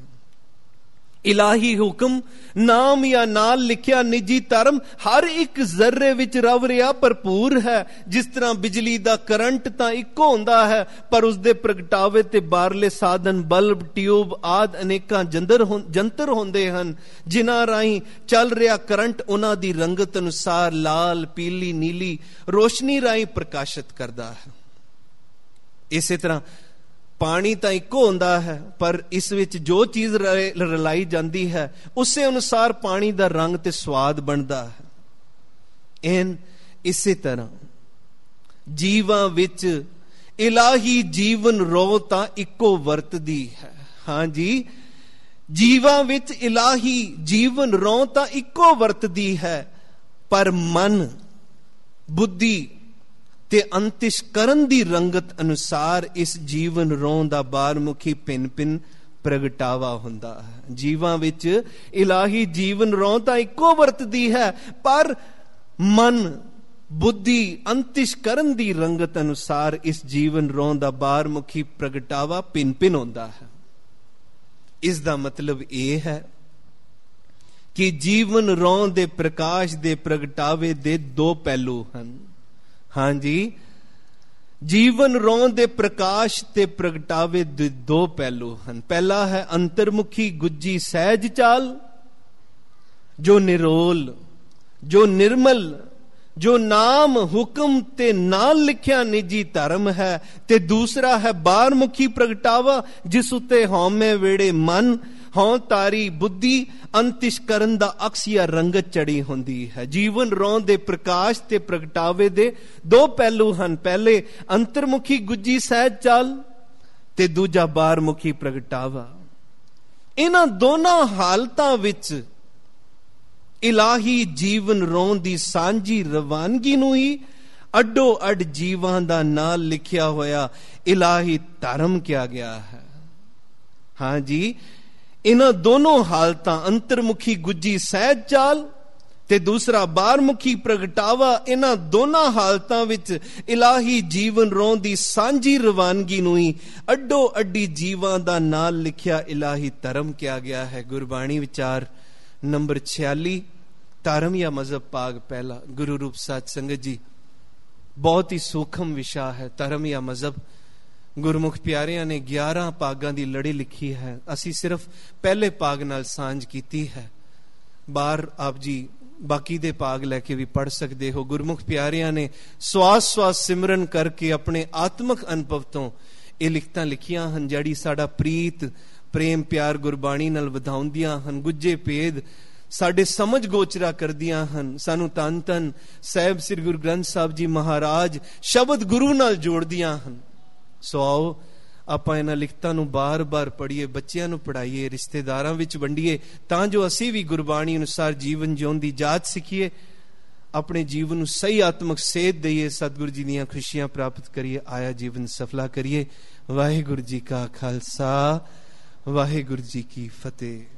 S1: इलाही हुक्म नाम या नाल लिखिया निजी धर्म हर एक जर्रे विच रव रिया भरपूर है। जिस तरह बिजली दा करंट तां इक्को हुंदा है, पर उसदे प्रगटावे ते बारले साधन बल्ब ट्यूब आदि अनेकां जंतर जंतर हुंदे हन, जिन्हां राहीं चल रिया करंट उन्हां दी रंगत अनुसार लाल पीली नीली रोशनी राहीं प्रकाशित करदा है। इसे तरह पानी तो इको होंदा है, पर इस विच जो चीज रलाई जाती है उसे अनुसार पानी का रंग ते स्वाद बनता है। एन इसे तरह जीवां विच इलाही जीवन रो तां इको वरतदी है। हाँ जी, जीवां विच इलाही जीवन रो तां इको वरतदी है, पर मन बुद्धि ते अंतिशकरण दी रंगत अनुसार इस जीवन रों दा बारमुखी भिन्न भिन्न प्रगटावा हुंदा है। जीवां विच इलाही जीवन रों तां इक्को वरतदी है, पर मन बुद्धि अंतिशकरण दी रंगत अनुसार इस जीवन रों दा बारमुखी प्रगटावा भिन्न भिन्न हुंदा है। इस दा मतलब यह है कि जीवन रों दे प्रकाश दे प्रगटावे दे दो पहलू हन। हाँ जी, जीवन रों दे प्रकाश ते प्रगटावे दे दो पहलू हैं। पहला है अंतर्मुखी गुज्जी सहज चाल, जो निरोल, जो निर्मल, जो नाम हुक्म ते नाल लिखिया निजी धर्म है। ते दूसरा है बारमुखी प्रगटावा, जिस उते हौमे वेड़े मन हौं तारी बुद्धि अंतिशकरण दा अक्स या रंगत चढ़ी होंदी है। जीवन रों दे प्रकाश ते प्रगटावे दे दो पहलू हन। पहले अंतर्मुखी गुज्जी सहज चाल ते दूजा बारमुखी प्रगटावा। इन्हां दोनों हालतां विच इलाही जीवन रों दी सांझी रवानगी नूं ही अड्डो अड जीवां दा नाल लिखिया होया इलाही धर्म किया गया है। हाँ जी, इन्हां दोनों हालतां अंतर्मुखी गुज्जी सहज चाल ते दूसरा बारमुखी प्रगटावा, इन्हां दोनों हालतां विच इलाही जीवन रों दी सांझी रवानगी नूं ही अड्डो अड्डी जीवां दा नाल लिखिया इलाही धर्म किया गया है। गुरबाणी विचार नंबर छियाली, धर्म या मजहब भाग पहला। गुरु रूप साध संगत जी, बहुत ही सूक्ष्म विषय है धर्म या मजहब। गुरमुख प्यारियां ने ग्यारह भागां दी लड़ी लिखी है। असी सिर्फ पहले भाग नाल सांझ कीती है। बाहर आप जी बाकी दे भाग लैके भी पढ़ सकते हो। गुरमुख प्यारियां ने श्वास श्वास सिमरन करके अपने आत्मक अनुभव तो ये लिखतां लिखियां हन, जड़ी साडा प्रीत प्रेम प्यार गुरबाणी नाल वधाउंदियां हन। गुज्जे भेद साडे समझ गोचरा करदियां हन। सानू तन तन साहिब श्री गुरु ग्रंथ साहब जी महाराज शब्द गुरु नाल जोड़दियां हन। सो आओ आपां इन्हां लिखतां नूं बार बार पढ़ीए, बच्चियां नूं पढ़ाईए, रिश्तेदारां विच वंडीए, तां जो असीं भी गुरबाणी अनुसार जीवन जिउण दी जाच सिखीए, अपने जीवन नूं सही आत्मक सेध दईए, सतगुरु जी दीआं खुशियां प्राप्त करिए, आया जीवन सफला करिए। वाहिगुरु जी का खालसा, वाहिगुरु जी की फतेह।